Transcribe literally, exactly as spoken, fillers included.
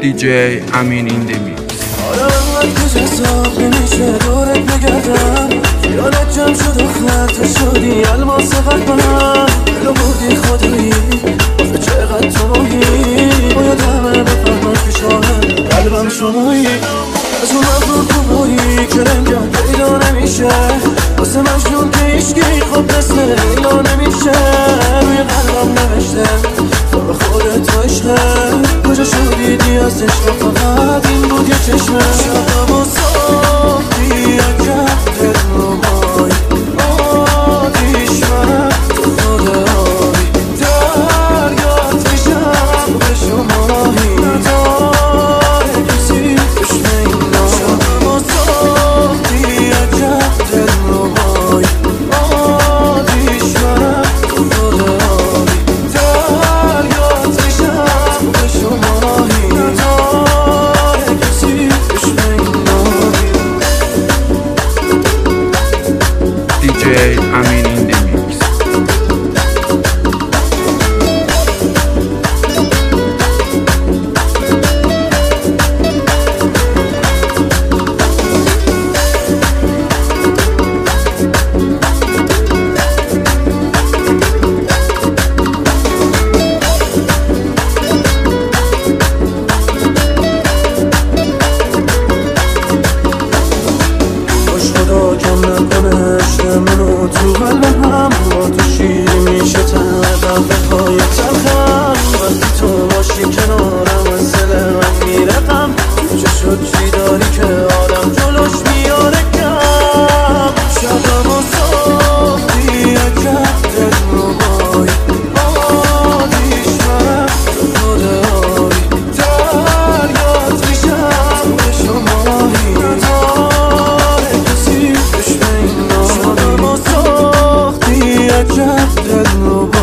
دی جی امین این دی میکس. آره انقدر کجا صاف نمیشه دورت نگردم، خیالت جمع شد و خط شدی الماس قلبم، دلو بردی خدایی آخه چقدر تو ماهی، باید همه بفهمن که شاهد قلبم شمایی، از اون مغرور کمایی که رنگم پیدا نمیشه، واسه مجنون که ایشگی خوب مثل لیلا نمیشه، روی قلبم نوشته تو به خودت و عشقه، کجا شدیدی از عشق فقط این بود یه چشمه، شبم و ساختی اگر دل رو بای آدیش من تو خوده هایی، دریات میشم به شماهی نداره کسی بشنه اینا، شبم و ساختی اگر دل رو بای آدیش من تو خوده هایی، دریات میشم به شماهی نداره کسی بشنه اینا. دی جی امین این دی میکس. خدا کم نکنه عشق منو تو قلب هم، با تو شیری میشه تن قهوه های تلخم، وقتی تو باشی کنارم از دل من میره غم، چه شد چی داری که آدم جلوش میاره کم، شبم و ساختی اگر دل رو بای آدیش من تو خوده هایی، دریات میشم به شماهی نداره کسی بشنه اینا، شبم و ساختی اگر دل رو